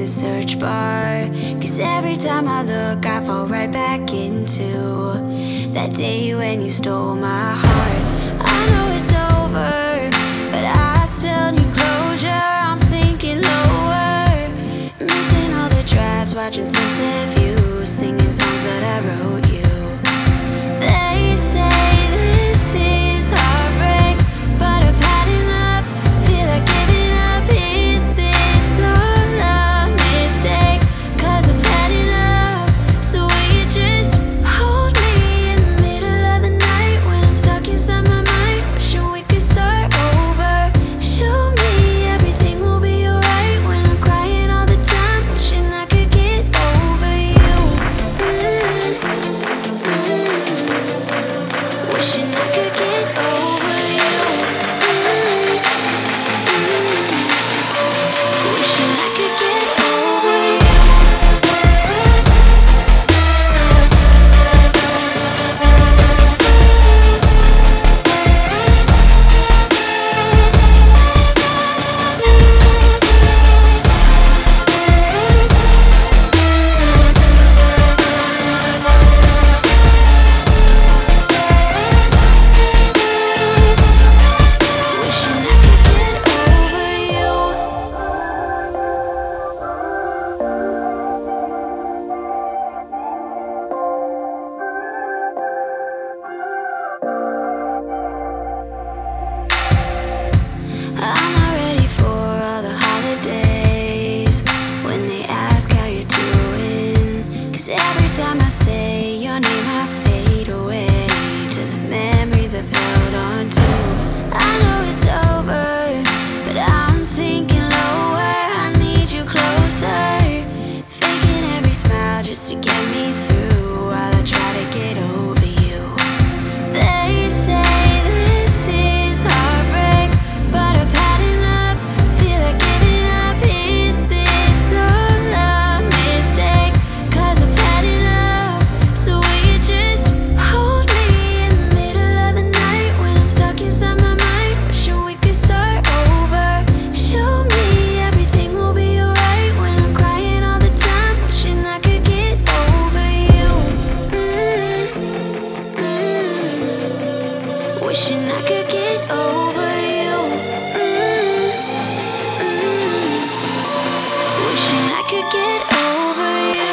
the search bar. 'Cause every time I look, I fall right back into that day when you stole my heart. I know it's over, but I still need closure. I'm sinking lower, missing all the drives, watching sunset views, singing songs that I wrote you. They say this is heartbreak, but I've had enough, feel like giving up. Is this all a mistake? 'Cause I've had enough. So will you just hold me in the middle of the night when I'm stuck inside my mind, wishing we could start over. Show me everything will be alright when I'm crying all the time, wishing I could get over you. Wishing I could get over you. Wishing I could get over you. Wishing I could get over you. I'm not ready for all the holidays when they ask how you're doing. 'Cause every time I say your name, I fade away to the memories I've held on to. I know it's over, but I'm sinking lower. I need you closer, faking every smile just to get me through while I try to get over you. They say this is heartbreak, but I've had enough, feel like giving up. Is this all a mistake? 'Cause I've had enough. So will you just hold me in the middle of the night when I'm stuck inside my mind, wishing we could start over. Show me everything will be alright when I'm crying all the time, wishing I could get over you. Wishing I could get over you. Wishing I could get over you.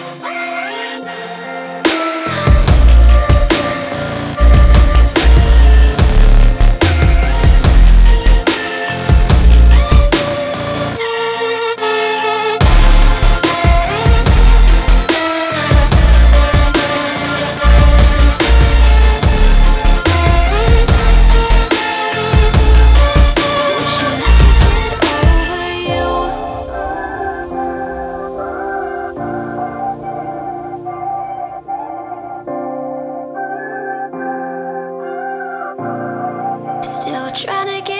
Wishing I could get over you. Still trying to get